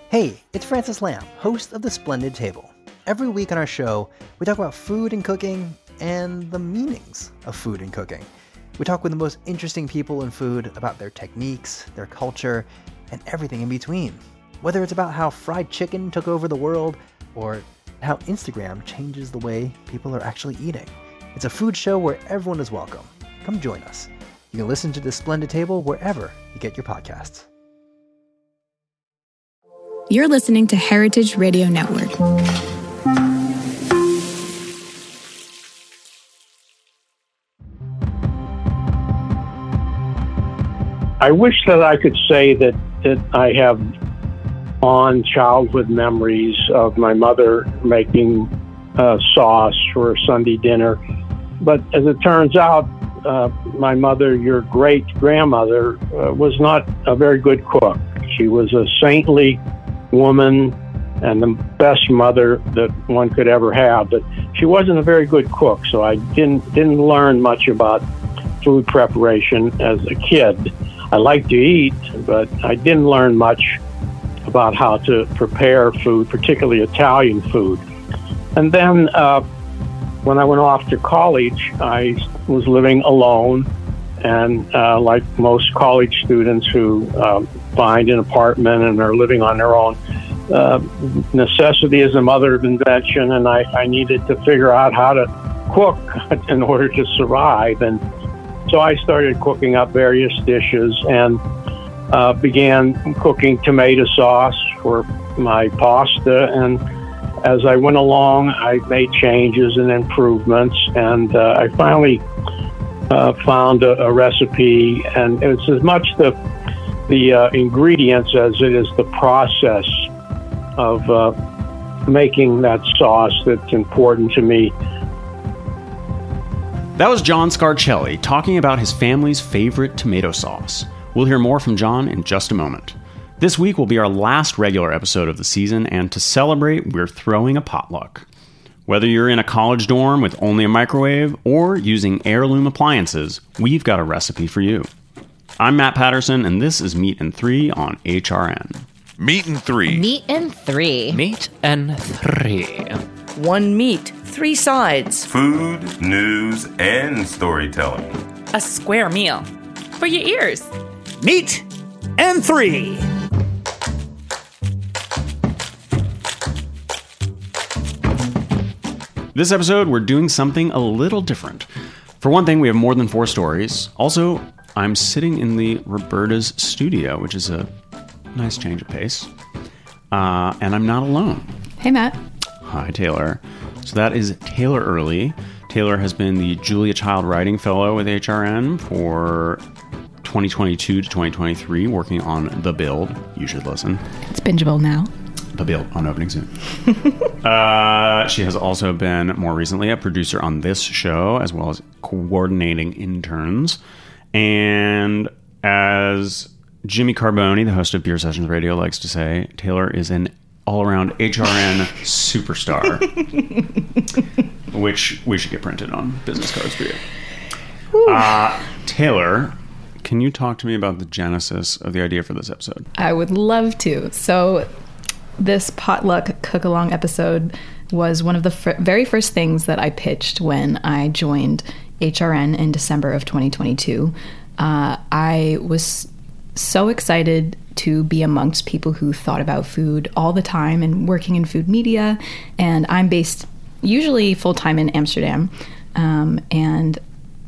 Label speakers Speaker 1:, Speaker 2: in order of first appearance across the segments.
Speaker 1: Hey, it's Francis Lamb, host of The Splendid Table. Every week on our show, we talk about food and cooking and the meanings of food and cooking. We talk with the most interesting people in food about their techniques, their culture, and everything in between. Whether it's about how fried chicken took over the world or how Instagram changes the way people are actually eating. It's a food show where everyone is welcome. Come join us. You can listen to The Splendid Table wherever you get your podcasts.
Speaker 2: You're listening to Heritage Radio Network.
Speaker 3: I wish that I could say that I have fond childhood memories of my mother making sauce for Sunday dinner. But as it turns out, my mother, your great-grandmother, was not a very good cook. She was a saintly woman and the best mother that one could ever have, but she wasn't a very good cook, so I didn't learn much about food preparation as a kid. I liked to eat, but I didn't learn much about how to prepare food, particularly Italian food. And then when I went off to college, I was living alone, and like most college students who find an apartment and are living on their own, necessity is the mother of invention, and I needed to figure out how to cook in order to survive. And so I started cooking up various dishes and began cooking tomato sauce for my pasta. And as I went along, I made changes and improvements, and I finally found a recipe, and it's as much the ingredients as it is the process of making that sauce that's important to me.
Speaker 4: That was John Scarcelli talking about his family's favorite tomato sauce. We'll hear more from John in just a moment. This week will be our last regular episode of the season, and to celebrate, we're throwing a potluck. Whether you're in a college dorm with only a microwave or using heirloom appliances, we've got a recipe for you. I'm Matt Patterson, and this is Meat and 3 on HRN.
Speaker 5: Meat and 3.
Speaker 6: Meat and 3.
Speaker 7: Meat and 3.
Speaker 8: One meat, 3 sides.
Speaker 9: Food, news, and storytelling.
Speaker 8: A square meal for your ears.
Speaker 10: Meat and 3.
Speaker 4: This episode, we're doing something a little different. For one thing, we have more than 4 stories. Also, I'm sitting in the Roberta's studio, which is a nice change of pace. And I'm not alone.
Speaker 2: Hey, Matt.
Speaker 4: Hi, Taylor. So that is Taylor Early. Taylor has been the Julia Child Writing Fellow with HRN for 2022 to 2023, working on The Build. You should listen.
Speaker 2: It's bingeable now.
Speaker 4: The Build on opening soon. She has also been, more recently, a producer on this show, as well as coordinating interns. And as Jimmy Carboni, the host of Beer Sessions Radio, likes to say, Taylor is an all-around HRN superstar, which we should get printed on business cards for you. Taylor, can you talk to me about the genesis of the idea for this episode?
Speaker 2: I would love to. So this potluck cook-along episode was one of the very first things that I pitched when I joined HRN in December of 2022. I was so excited to be amongst people who thought about food all the time and working in food media. And I'm based usually full-time in Amsterdam. And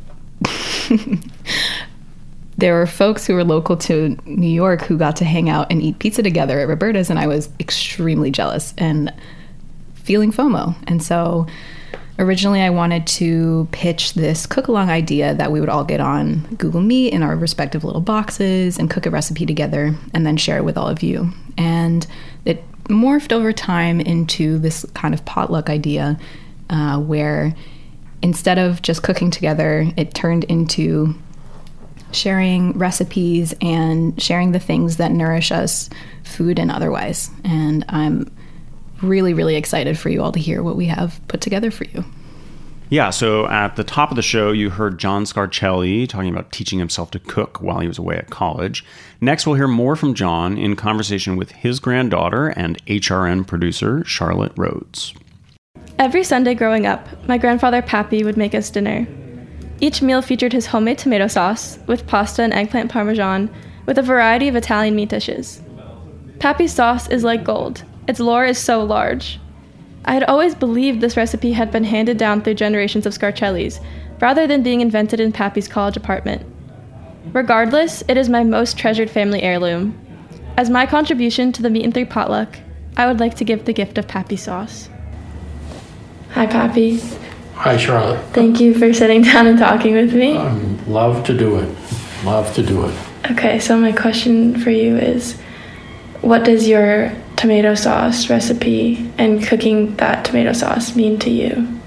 Speaker 2: there were folks who were local to New York who got to hang out and eat pizza together at Roberta's, and I was extremely jealous and feeling FOMO. And so originally I wanted to pitch this cook-along idea that we would all get on Google Meet in our respective little boxes and cook a recipe together and then share it with all of you. And it morphed over time into this kind of potluck idea where instead of just cooking together, it turned into sharing recipes and sharing the things that nourish us, food and otherwise. And I'm really, really excited for you all to hear what we have put together for you.
Speaker 4: Yeah, so at the top of the show, you heard John Scarcelli talking about teaching himself to cook while he was away at college. Next, we'll hear more from John in conversation with his granddaughter and HRN producer, Charlotte Rhodes.
Speaker 5: Every Sunday growing up, my grandfather Pappy would make us dinner. Each meal featured his homemade tomato sauce, with pasta and eggplant parmesan, with a variety of Italian meat dishes. Pappy's sauce is like gold. Its lore is so large. I had always believed this recipe had been handed down through generations of Scarcellis, rather than being invented in Pappy's college apartment. Regardless, it is my most treasured family heirloom. As my contribution to the Meat and Three potluck, I would like to give the gift of Pappy sauce. Hi, Pappy.
Speaker 6: Hi, Charlotte.
Speaker 5: Thank you for sitting down and talking with me.
Speaker 6: Love to do it. Love to do it.
Speaker 5: Okay, so my question for you is, what does your tomato sauce recipe and cooking that tomato sauce mean to you?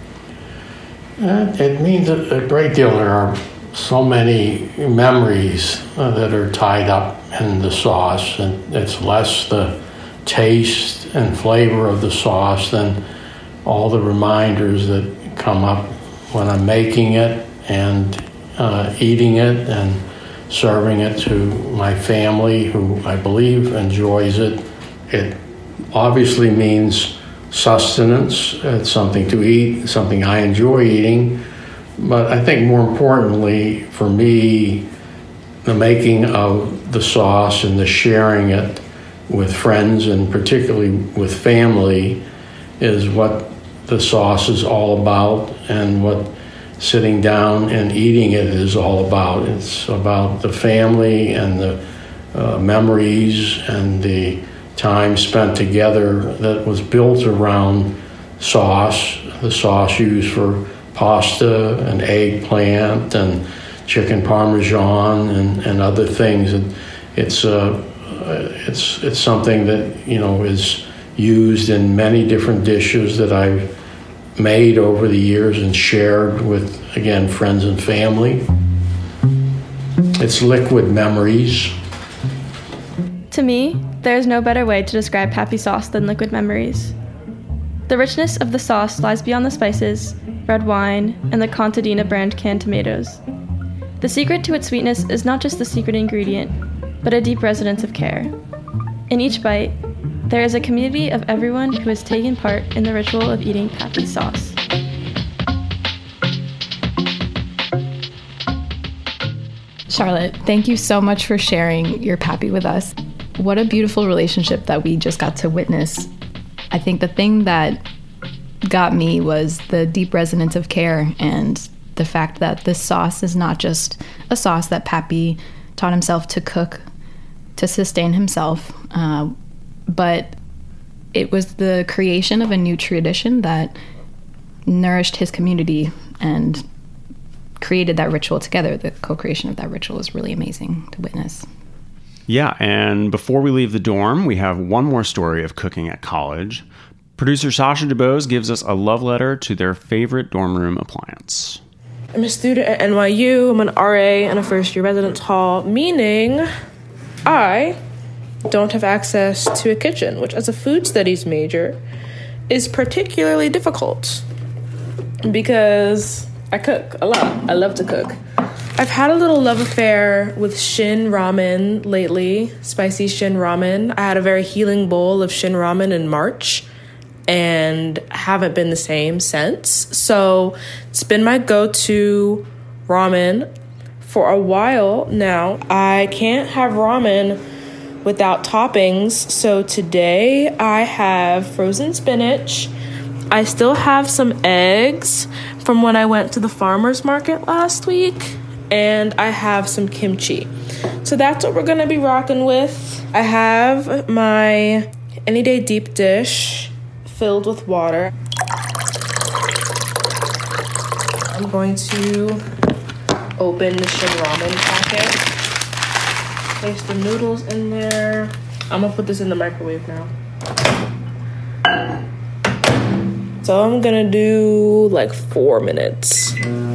Speaker 6: It means a great deal. There are so many memories that are tied up in the sauce, and it's less the taste and flavor of the sauce than all the reminders that come up when I'm making it and eating it and serving it to my family, who I believe enjoys it. It obviously means sustenance. It's something to eat, something I enjoy eating. But I think more importantly for me, the making of the sauce and the sharing it with friends and particularly with family is what the sauce is all about, and what sitting down and eating it is all about. It's about the family and the memories and the time spent together that was built around sauce, the sauce used for pasta and eggplant and chicken parmesan and other things. And it's something that, you know, is used in many different dishes that I've made over the years and shared with, again, friends and family. It's liquid memories.
Speaker 5: To me, there is no better way to describe Pappy sauce than liquid memories. The richness of the sauce lies beyond the spices, red wine, and the Contadina brand canned tomatoes. The secret to its sweetness is not just the secret ingredient, but a deep resonance of care. In each bite, there is a community of everyone who has taken part in the ritual of eating Pappy sauce.
Speaker 2: Charlotte, thank you so much for sharing your Pappy with us. What a beautiful relationship that we just got to witness. I think the thing that got me was the deep resonance of care and the fact that this sauce is not just a sauce that Pappy taught himself to cook to sustain himself, but it was the creation of a new tradition that nourished his community and created that ritual together. The co-creation of that ritual is really amazing to witness.
Speaker 4: Yeah, and before we leave the dorm, we have one more story of cooking at college. Producer Sasha DeBose gives us a love letter to their favorite dorm room appliance.
Speaker 11: I'm a student at NYU. I'm an RA in a first-year residence hall, meaning I don't have access to a kitchen, which as a food studies major is particularly difficult because I cook a lot. I love to cook. I've had a little love affair with Shin Ramen lately, spicy Shin Ramen. I had a very healing bowl of Shin Ramen in March and haven't been the same since. So it's been my go-to ramen for a while now. I can't have ramen without toppings. So today I have frozen spinach. I still have some eggs from when I went to the farmer's market last week. And I have some kimchi. So that's what we're going to be rocking with. I have my Any Day deep dish filled with water. I'm going to open the Shin Ramen packet. Place the noodles in there. I'm gonna put this in the microwave now. So I'm gonna do like 4 minutes.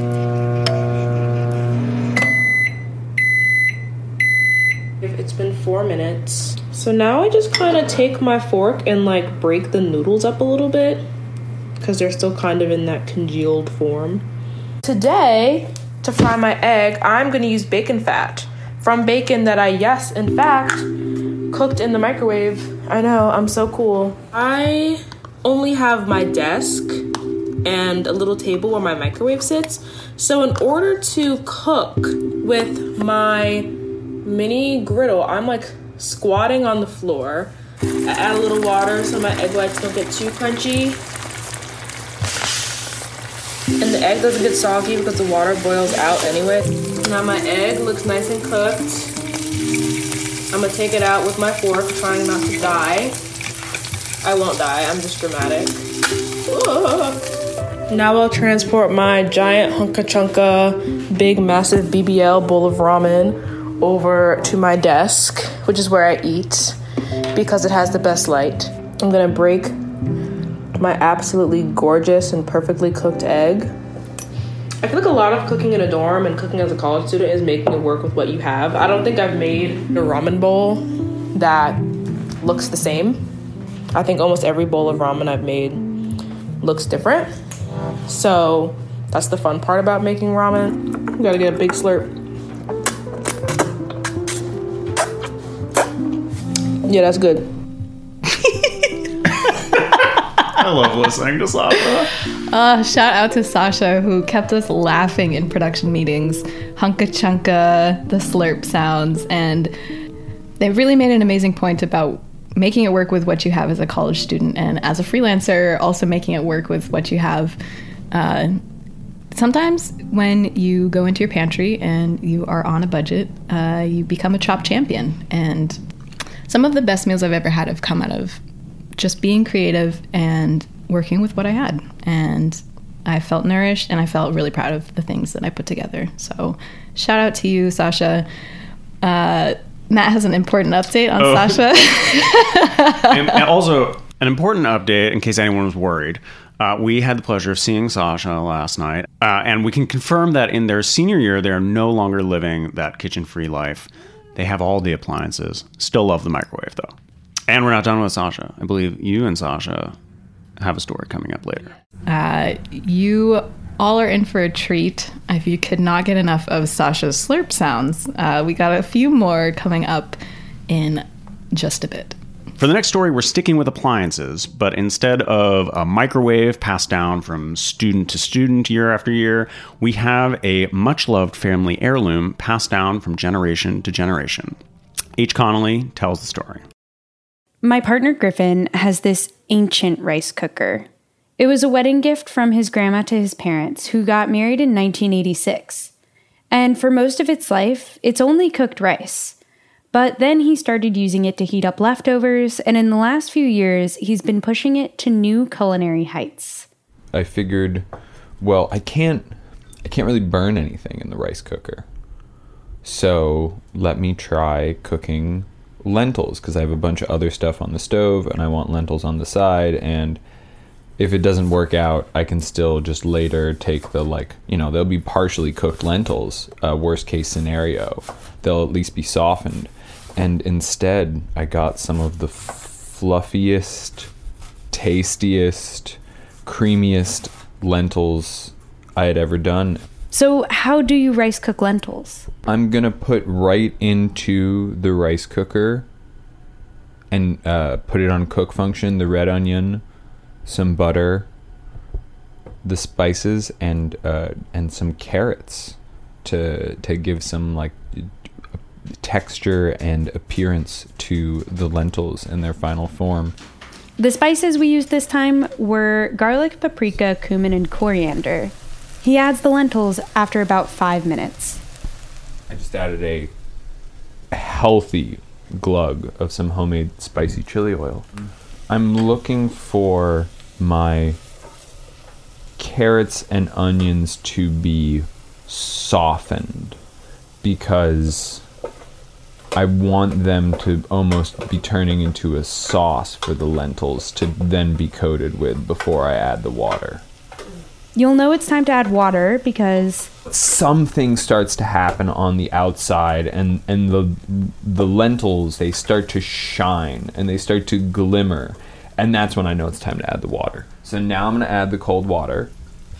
Speaker 11: It's been 4 minutes. So now I just kind of take my fork and like break the noodles up a little bit. because they're still kind of in that congealed form. Today, to fry my egg, I'm going to use bacon fat from bacon that I, yes, in fact, cooked in the microwave. I know, I'm so cool. I only have my desk and a little table where my microwave sits. So in order to cook with my mini griddle, I'm like squatting on the floor. I add a little water so my egg whites don't get too crunchy. And the egg doesn't get soggy because the water boils out anyway. Now my egg looks nice and cooked. I'm gonna take it out with my fork, trying not to die. I won't die, I'm just dramatic. Now I'll transport my giant hunka chunka, big massive BBL bowl of ramen over to my desk, which is where I eat because it has the best light. I'm gonna break my absolutely gorgeous and perfectly cooked egg. I feel like a lot of cooking in a dorm and cooking as a college student is making it work with what you have. I don't think I've made a ramen bowl that looks the same. I think almost every bowl of ramen I've made looks different. So that's the fun part about making ramen. You gotta get a big slurp. Yeah, that's good.
Speaker 4: I love listening to Sasha.
Speaker 2: Shout out to Sasha, who kept us laughing in production meetings. Hunka chunka, the slurp sounds, and they really made an amazing point about making it work with what you have as a college student and as a freelancer, also making it work with what you have. Sometimes when you go into your pantry and you are on a budget, you become a chop champion. And some of the best meals I've ever had have come out of just being creative and working with what I had. And I felt nourished and I felt really proud of the things that I put together. So shout out to you, Sasha. Matt has an important update on Sasha.
Speaker 4: and also, an important update, in case anyone was worried. We had the pleasure of seeing Sasha last night, and we can confirm that in their senior year, they are no longer living that kitchen-free life. They have all the appliances. Still love the microwave, though. And we're not done with Sasha. I believe you and Sasha have a story coming up later.
Speaker 2: You all are in for a treat if you could not get enough of Sasha's slurp sounds. We got a few more coming up in just a bit.
Speaker 4: For the next story, we're sticking with appliances, but instead of a microwave passed down from student to student year after year, we have a much-loved family heirloom passed down from generation to generation. H. Connolly tells the story.
Speaker 12: My partner Griffin has this ancient rice cooker. It was a wedding gift from his grandma to his parents, who got married in 1986. And for most of its life, it's only cooked rice. But then he started using it to heat up leftovers, and in the last few years, he's been pushing it to new culinary heights.
Speaker 13: I figured, well, I can't really burn anything in the rice cooker. So let me try cooking lentils, because I have a bunch of other stuff on the stove, and I want lentils on the side, and if it doesn't work out, I can still just later take the, they'll be partially cooked lentils, worst case scenario. They'll at least be softened. And instead, I got some of the fluffiest, tastiest, creamiest lentils I had ever done.
Speaker 12: So how do you rice cook lentils?
Speaker 13: I'm going to put right into the rice cooker and put it on cook function, the red onion, some butter, the spices, and some carrots to give some texture and appearance to the lentils in their final form.
Speaker 12: The spices we used this time were garlic, paprika, cumin, and coriander. He adds the lentils after about 5 minutes.
Speaker 13: I just added a healthy glug of some homemade spicy chili oil. I'm looking for my carrots and onions to be softened because I want them to almost be turning into a sauce for the lentils to then be coated with before I add the water.
Speaker 12: You'll know it's time to add water because
Speaker 13: something starts to happen on the outside, and the lentils, they start to shine and they start to glimmer And that's when I know it's time to add the water. So now I'm going to add the cold water.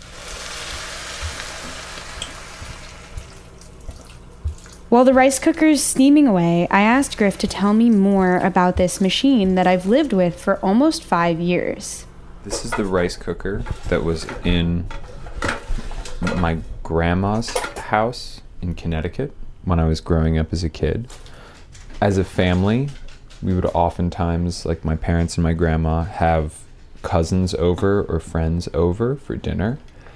Speaker 12: While the rice cooker's steaming away, I asked Griff to tell me more about this machine that I've lived with for almost 5 years.
Speaker 13: This is the rice cooker that was in my grandma's house in Connecticut when I was growing up as a kid. As a family, we would oftentimes, like my parents and my grandma, have cousins over or friends over for dinner.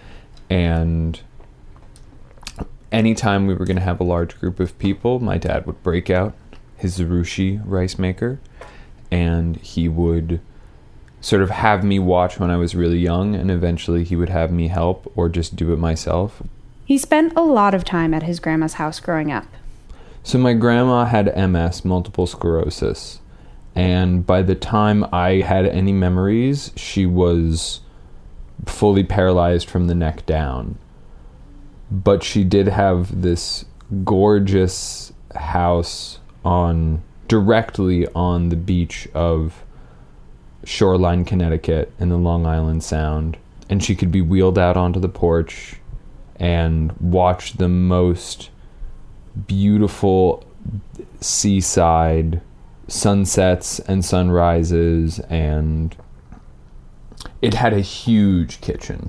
Speaker 13: And anytime we were going to have a large group of people, my dad would break out his Zarushi rice maker, and he would sort of have me watch when I was really young, and eventually he would have me help or just do it myself.
Speaker 12: He spent a lot of time at his grandma's house growing up.
Speaker 13: So my grandma had MS, multiple sclerosis, and by the time I had any memories, she was fully paralyzed from the neck down. But she did have this gorgeous house directly on the beach of Shoreline, Connecticut in the Long Island Sound. And she could be wheeled out onto the porch and watch the most beautiful seaside sunsets and sunrises. And it had a huge kitchen.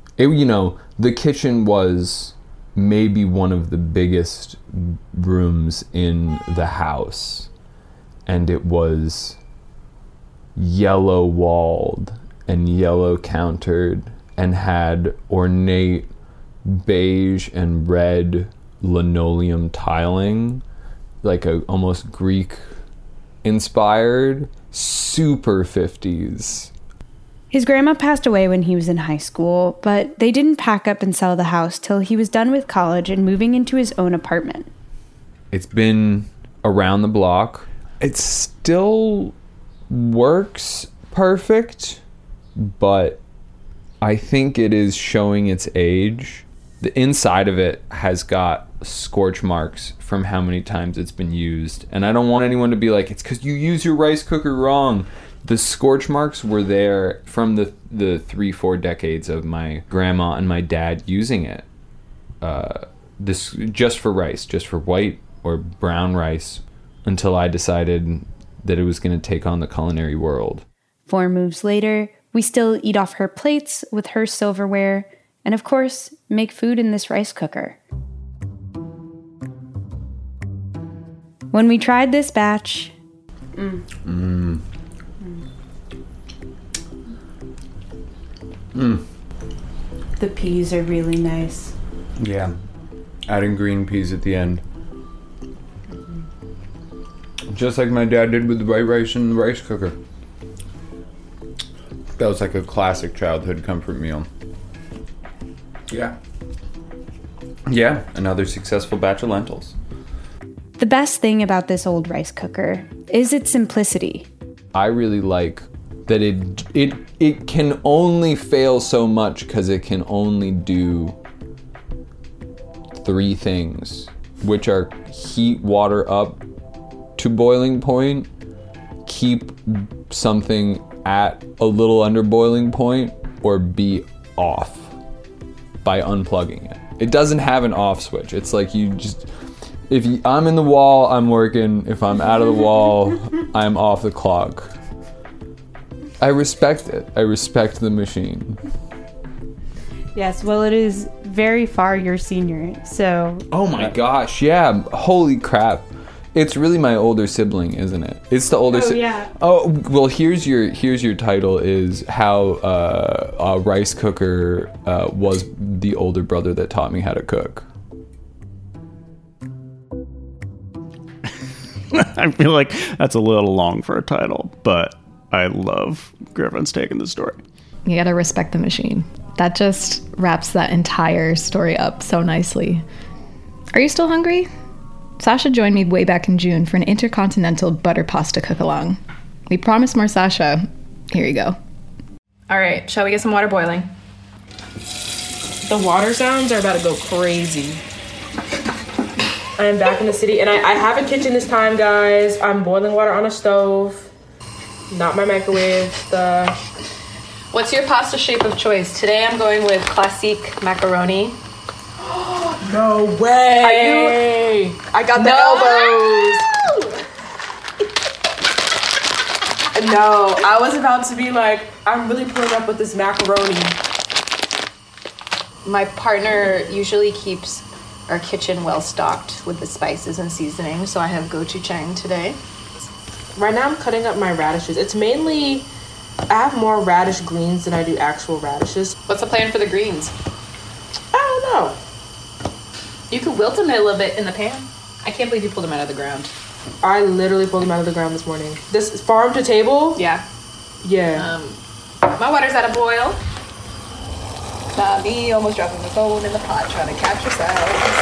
Speaker 13: The kitchen was maybe one of the biggest rooms in the house, and it was yellow walled and yellow countered and had ornate beige and red linoleum tiling, like a almost Greek inspired, super 50s.
Speaker 12: His grandma passed away when he was in high school, but they didn't pack up and sell the house till he was done with college and moving into his own apartment.
Speaker 13: It's been around the block. It still works perfect, but I think it is showing its age. The inside of it has got scorch marks from how many times it's been used. And I don't want anyone to be like, it's because you use your rice cooker wrong. The scorch marks were there from the 3-4 decades of my grandma and my dad using it. This just for rice, just for white or brown rice, until I decided that it was going to take on the culinary world.
Speaker 12: 4 moves later, we still eat off her plates with her silverware, and of course, make food in this rice cooker. When we tried this batch, the peas are really nice.
Speaker 13: Yeah, adding green peas at the end. Just like my dad did with the white rice in the rice cooker. That was like a classic childhood comfort meal. Yeah. Yeah, another successful batch of lentils.
Speaker 12: The best thing about this old rice cooker is its simplicity.
Speaker 13: I really like that it can only fail so much because it can only do 3 things, which are heat water up to boiling point, keep something at a little under boiling point, or be off by unplugging it. It doesn't have an off switch. It's like I'm in the wall, I'm working. If I'm out of the wall, I'm off the clock. I respect it. I respect the machine.
Speaker 12: Yes, well, it is very far your senior, so...
Speaker 13: Oh my gosh, yeah. Holy crap. It's really my older sibling, isn't it? It's the older sibling.
Speaker 12: Yeah.
Speaker 13: Oh, well, here's your title is how a rice cooker was the older brother that taught me how to cook.
Speaker 4: I feel like that's a little long for a title, but I love Griffin's take in the story.
Speaker 2: You gotta respect the machine. That just wraps that entire story up so nicely. Are you still hungry? Sasha joined me way back in June for an intercontinental butter pasta cook-along. We promised more Sasha. Here you go.
Speaker 14: All right, shall we get some water boiling?
Speaker 11: The water sounds are about to go crazy. I am back in the city, and I have a kitchen this time, guys. I'm boiling water on a stove. Not my microwave.
Speaker 14: What's your pasta shape of choice? Today I'm going with classique macaroni.
Speaker 11: No way! I got the elbows. No, I was about to be like, I'm really pulling up with this macaroni.
Speaker 14: My partner usually keeps our kitchen well stocked with the spices and seasonings, so I have gochujang today.
Speaker 11: Right now I'm cutting up my radishes. It's mainly, I have more radish greens than I do actual radishes.
Speaker 14: What's the plan for the greens?
Speaker 11: I don't know.
Speaker 14: You could wilt them a little bit in the pan. I can't believe you pulled them out of the ground.
Speaker 11: I literally pulled them out of the ground this morning. This is farm to table?
Speaker 14: Yeah.
Speaker 11: Yeah.
Speaker 14: My water's at a boil. Not me almost dropping the phone in the pot trying to catch yourself.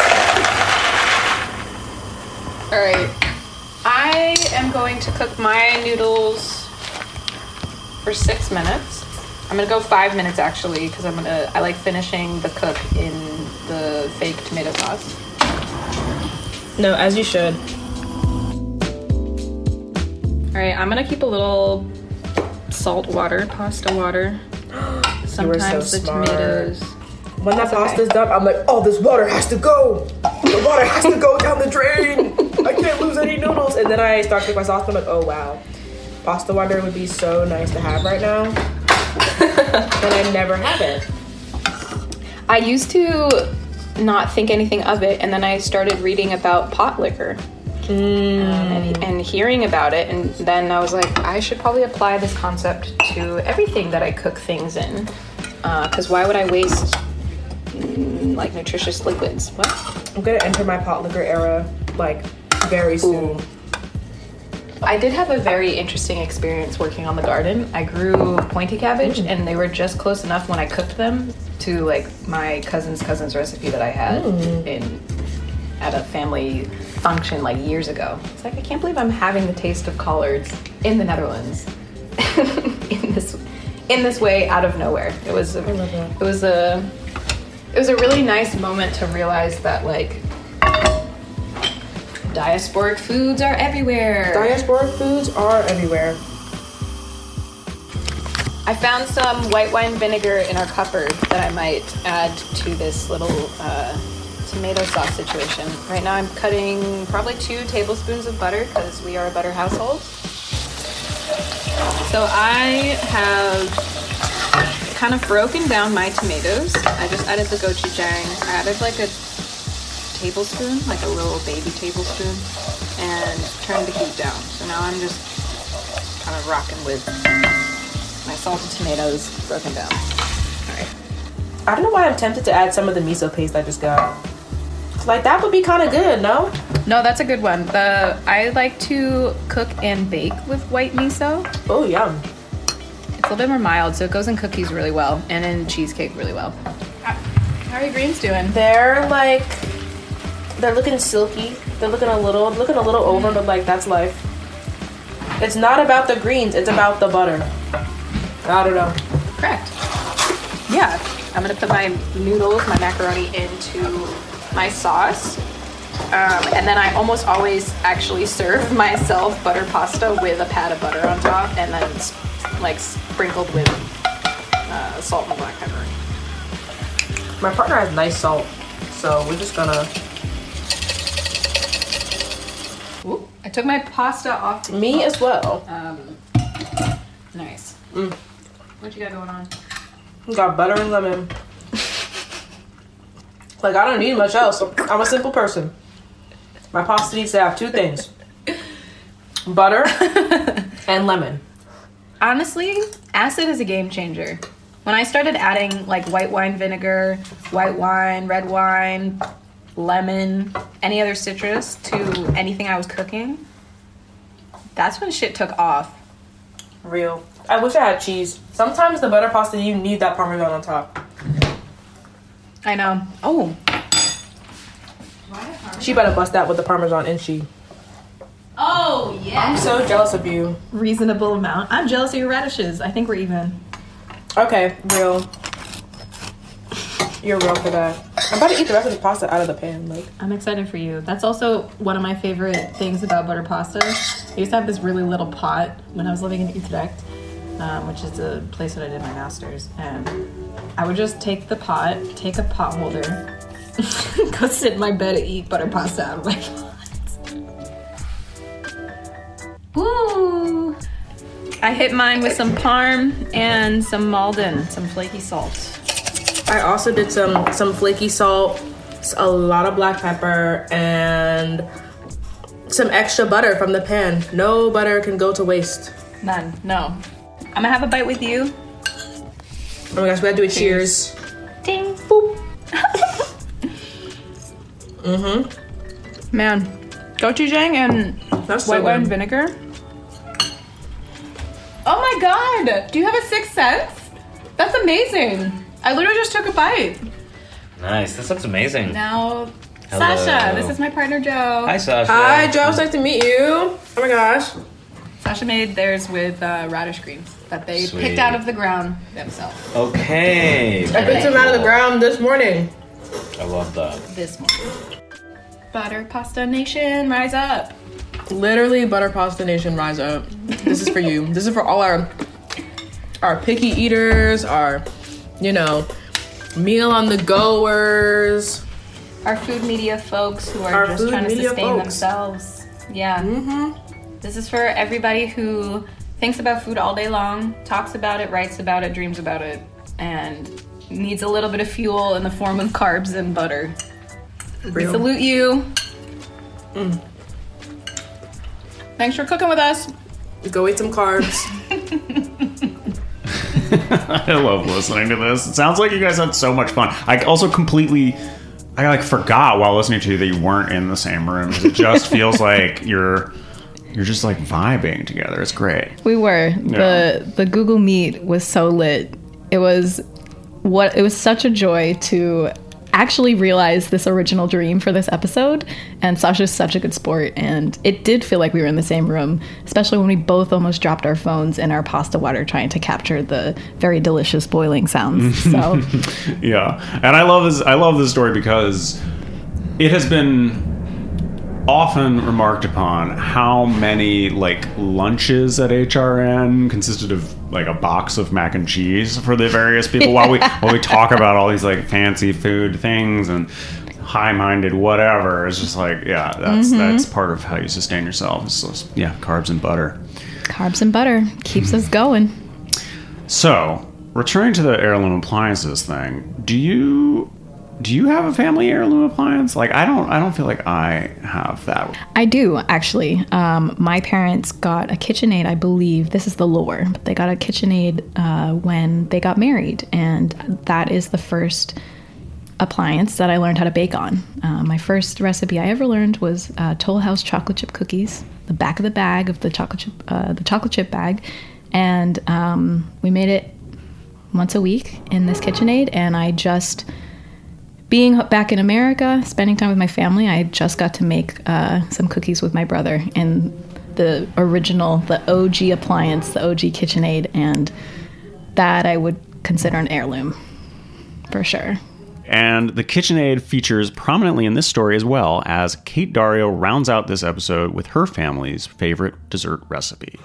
Speaker 14: All right. I am going to cook my noodles for 6 minutes. I'm gonna go 5 minutes actually, because I like finishing the cook in the fake tomato sauce.
Speaker 11: No, as you should.
Speaker 14: All right, I'm gonna keep a little salt water, pasta water. Sometimes the tomatoes.
Speaker 11: When that pasta's done, I'm like, oh, this water has to go. The water has to go down the drain. I can't lose any noodles. And then I start to cook my sauce, and I'm like, oh wow, pasta water would be so nice to have right now. And I never have it.
Speaker 14: I used to not think anything of it, and then I started reading about pot liquor and hearing about it, and then I was like, I should probably apply this concept to everything that I cook things in, because why would I waste like nutritious liquids? What?
Speaker 11: I'm gonna enter my pot liquor era like very soon.
Speaker 14: I did have a very interesting experience working on the garden. I grew pointy cabbage, and they were just close enough when I cooked them to like my cousin's recipe that I had at a family function like years ago. It's like, I can't believe I'm having the taste of collards in the Netherlands in this way out of nowhere. It was a really nice moment to realize that like diasporic foods are everywhere.
Speaker 11: Diasporic foods are everywhere.
Speaker 14: I found some white wine vinegar in our cupboard that I might add to this little tomato sauce situation. Right now I'm cutting probably 2 tablespoons of butter because we are a butter household. So I have kind of broken down my tomatoes. I just added the gochujang. I added like a tablespoon, like a little baby tablespoon, and turned the heat down. So now I'm just kind of rocking with my salted tomatoes broken down. All right.
Speaker 11: I don't know why I'm tempted to add some of the miso paste I just got. Like, that would be kind of good, no?
Speaker 14: No, that's a good one. I like to cook and bake with white miso.
Speaker 11: Oh, yum.
Speaker 14: It's a little bit more mild, so it goes in cookies really well, and in cheesecake really well. How are your greens doing?
Speaker 11: They're looking silky. They're looking a little over, but like, that's life. It's not about the greens, it's about the butter. I don't know.
Speaker 14: Correct. Yeah, I'm gonna put my noodles, my macaroni into my sauce. And then I almost always actually serve myself butter pasta with a pat of butter on top, and then like sprinkled with salt and black pepper.
Speaker 11: My partner has nice salt, so we're just gonna...
Speaker 14: Ooh, I took my pasta off.
Speaker 11: Me as well.
Speaker 14: Nice. What you got going on?
Speaker 11: Got butter and lemon. Like, I don't need much else. I'm a simple person. My pasta needs to have 2 things. Butter and lemon.
Speaker 14: Honestly, acid is a game changer. When I started adding like white wine vinegar, white wine, red wine, lemon, any other citrus to anything I was cooking, that's when shit took off.
Speaker 11: Real. I wish I had cheese. Sometimes the butter pasta, you need that Parmesan on top.
Speaker 14: I know. Oh.
Speaker 11: She better bust that with the Parmesan, isn't she?
Speaker 14: Oh, yeah.
Speaker 11: I'm so jealous of you.
Speaker 14: Reasonable amount. I'm jealous of your radishes. I think we're even.
Speaker 11: Okay, real. You're wrong for that. I'm about to eat the rest of the pasta out of the pan.
Speaker 14: I'm excited for you. That's also one of my favorite things about butter pasta. I used to have this really little pot when I was living in Utrecht, which is the place that I did my master's. And I would just take the pot, take a pot holder, go sit in my bed and eat butter pasta out of my pot. Woo! I hit mine with some parm and some Maldon, some flaky salt.
Speaker 11: I also did some flaky salt, a lot of black pepper, and some extra butter from the pan. No butter can go to waste.
Speaker 14: None, no. I'm gonna have a bite with you.
Speaker 11: Oh my gosh, we gotta do a cheers.
Speaker 14: Ding. Boop. Man, gochujang and white wine vinegar. Oh my god! Do you have a sixth sense? That's amazing. I literally just took a bite.
Speaker 7: Nice. This looks amazing.
Speaker 14: Now,
Speaker 7: Hello.
Speaker 14: Sasha. This is my partner, Joe.
Speaker 7: Hi, Sasha.
Speaker 11: Hi, Joe. It's nice to meet you. Oh my gosh.
Speaker 14: Sasha made theirs with radish greens that they
Speaker 7: Sweet.
Speaker 14: picked out of the ground themselves.
Speaker 7: Okay.
Speaker 11: I picked them out of the ground this morning.
Speaker 7: I love that.
Speaker 14: This morning. Butter Pasta Nation, rise up.
Speaker 11: Literally, Butter Pasta Nation, rise up. This is for you. This is for all our picky eaters, our, meal on the goers.
Speaker 14: Our food media folks who are just trying to sustain themselves. Yeah. This is for everybody who thinks about food all day long, talks about it, writes about it, dreams about it, and needs a little bit of fuel in the form of carbs and butter. We salute you. Thanks for cooking with us.
Speaker 11: Go eat some carbs.
Speaker 4: I love listening to this. It sounds like you guys had so much fun. I also forgot while listening to you that you weren't in the same room. It just feels like you're just like vibing together. It's great.
Speaker 2: We were. Yeah. The Google Meet was so lit. It was such a joy to actually realize this original dream for this episode, and Sasha's such a good sport, and it did feel like we were in the same room, especially when we both almost dropped our phones in our pasta water trying to capture the very delicious boiling sounds. So
Speaker 4: yeah. And I love this story because it has been often remarked upon how many lunches at HRN consisted of a box of mac and cheese for the various people while we talk about all these fancy food things and high-minded whatever. It's just that's part of how you sustain yourself. So, yeah, carbs and butter.
Speaker 2: Carbs and butter keeps us going.
Speaker 4: So, returning to the heirloom appliances thing, do you have a family heirloom appliance? I don't feel like I have that.
Speaker 2: I do, actually. My parents got a KitchenAid, I believe. This is the lore, but they got a KitchenAid when they got married, and that is the first appliance that I learned how to bake on. My first recipe I ever learned was Toll House chocolate chip cookies. The back of the bag of the chocolate chip bag, and we made it once a week in this KitchenAid, and I just. Being back in America, spending time with my family, I just got to make some cookies with my brother in the OG appliance, the OG KitchenAid, and that I would consider an heirloom, for sure.
Speaker 4: And the KitchenAid features prominently in this story as well, as Kate Dario rounds out this episode with her family's favorite dessert recipe.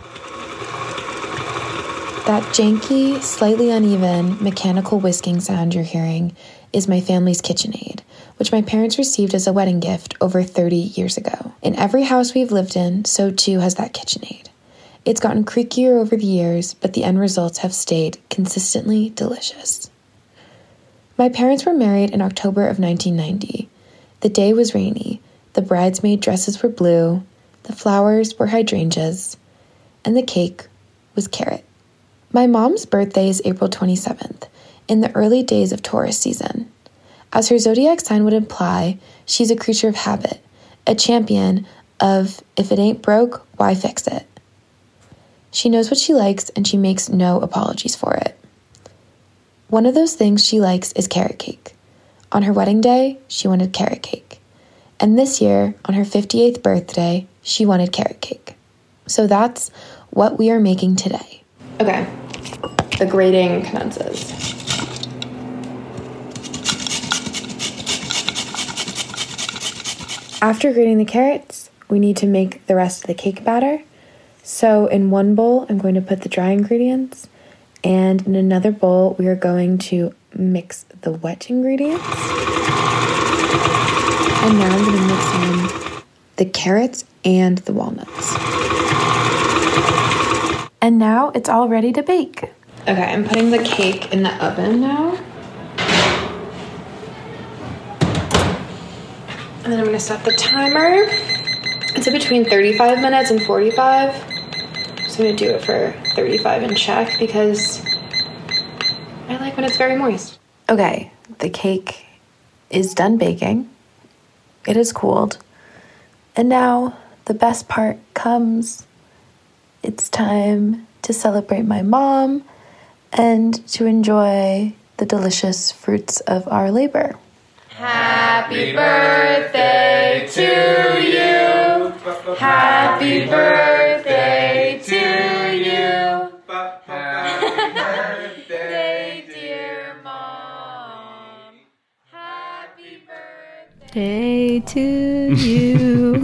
Speaker 15: That janky, slightly uneven, mechanical whisking sound you're hearing is my family's KitchenAid, which my parents received as a wedding gift over 30 years ago. In every house we've lived in, so too has that KitchenAid. It's gotten creakier over the years, but the end results have stayed consistently delicious. My parents were married in October of 1990. The day was rainy, the bridesmaid dresses were blue, the flowers were hydrangeas, and the cake was carrot. My mom's birthday is April 27th, in the early days of Taurus season. As her zodiac sign would imply, she's a creature of habit, a champion of if it ain't broke, why fix it? She knows what she likes and she makes no apologies for it. One of those things she likes is carrot cake. On her wedding day, she wanted carrot cake. And this year, on her 58th birthday, she wanted carrot cake. So that's what we are making today. Okay, the grating commences. After grating the carrots, we need to make the rest of the cake batter. So in one bowl, I'm going to put the dry ingredients, and in another bowl, we are going to mix the wet ingredients. And now I'm going to mix in the carrots and the walnuts. And now it's all ready to bake. Okay, I'm putting the cake in the oven now. And then I'm going to set the timer. It's between 35 minutes and 45. I'm just going to do it for 35 and check because I like when it's very moist. Okay, the cake is done baking. It is cooled. And now the best part comes. It's time to celebrate my mom and to enjoy the delicious fruits of our labor. Happy birthday to you. Happy birthday to you. Happy birthday, dear mom. Happy
Speaker 2: birthday to you.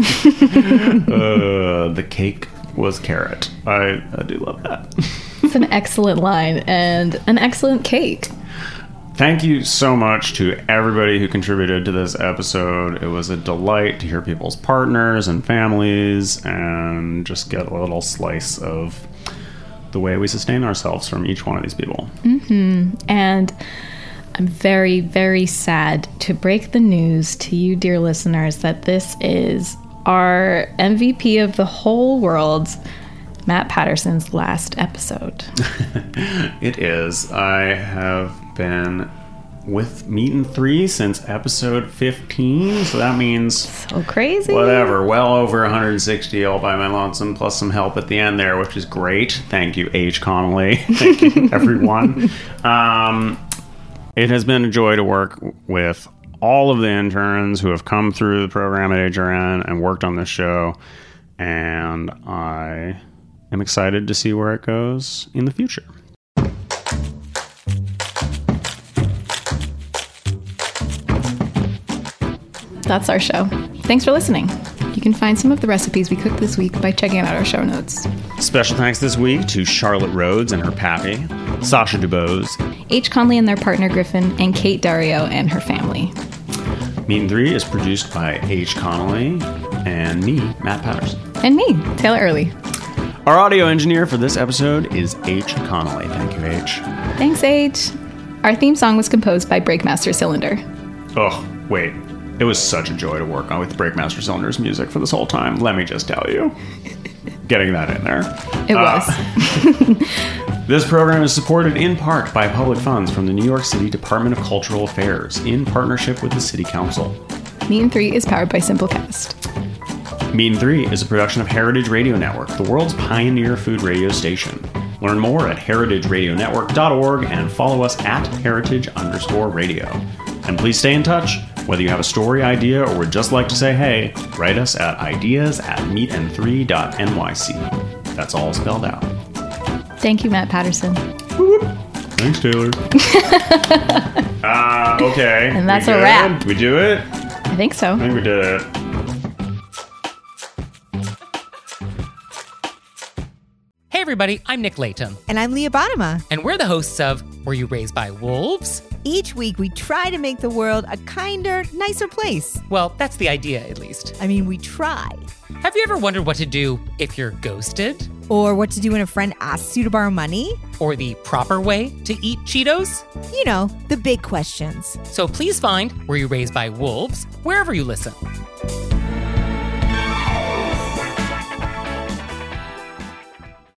Speaker 4: The cake was carrot. I do love that.
Speaker 2: It's an excellent line and an excellent cake.
Speaker 4: Thank you so much to everybody who contributed to this episode. It was a delight to hear people's partners and families and just get a little slice of the way we sustain ourselves from each one of these people.
Speaker 2: Mm-hmm. And I'm very, very sad to break the news to you, dear listeners, that this is our MVP of the whole world, Matt Patterson's last episode.
Speaker 4: It is. I have been with Meat and 3 since episode 15, so that means
Speaker 2: so crazy.
Speaker 4: Whatever, well over 160 all by my lonesome, plus some help at the end there, which is great. Thank you, H. Connolly. Thank you, everyone. It has been a joy to work with all of the interns who have come through the program at HRN and worked on this show, and I am excited to see where it goes in the future.
Speaker 2: That's our show. Thanks for listening. You can find some of the recipes we cooked this week by checking out our show notes.
Speaker 4: Special thanks this week to Charlotte Rhodes and her pappy, Sasha Dubose,
Speaker 2: H. Conley and their partner Griffin, and Kate Dario and her family.
Speaker 4: Meat and 3 is produced by H. Connolly and me, Matt Patterson.
Speaker 2: And me, Taylor Early.
Speaker 4: Our audio engineer for this episode is H. Connolly. Thank you, H.
Speaker 2: Thanks, H. Our theme song was composed by Breakmaster Cylinder.
Speaker 4: Oh, wait. It was such a joy to work on with Breakmaster Cylinder's music for this whole time. Let me just tell you. Getting that in there.
Speaker 2: It was.
Speaker 4: This program is supported in part by public funds from the New York City Department of Cultural Affairs in partnership with the City Council.
Speaker 2: Meat and 3 is powered by Simplecast.
Speaker 4: Meat and 3 is a production of Heritage Radio Network, the world's pioneer food radio station. Learn more at heritageradionetwork.org and follow us at heritage_radio. And please stay in touch. Whether you have a story idea or would just like to say hey, write us at ideas@meetand3.nyc. That's all spelled out.
Speaker 2: Thank you, Matt Patterson.
Speaker 4: Thanks, Taylor. Okay.
Speaker 2: And that's a wrap.
Speaker 4: Did we do it?
Speaker 2: I think so.
Speaker 4: I think we did it.
Speaker 16: Hey everybody, I'm Nick Latham.
Speaker 17: And I'm Leah Bottima.
Speaker 16: And we're the hosts of Were You Raised by Wolves?
Speaker 17: Each week we try to make the world a kinder, nicer place.
Speaker 16: Well, that's the idea, at least.
Speaker 17: I mean, we try.
Speaker 16: Have you ever wondered what to do if you're ghosted?
Speaker 17: Or what to do when a friend asks you to borrow money?
Speaker 16: Or the proper way to eat Cheetos?
Speaker 17: You know, the big questions.
Speaker 16: So please find Were You Raised by Wolves wherever you listen.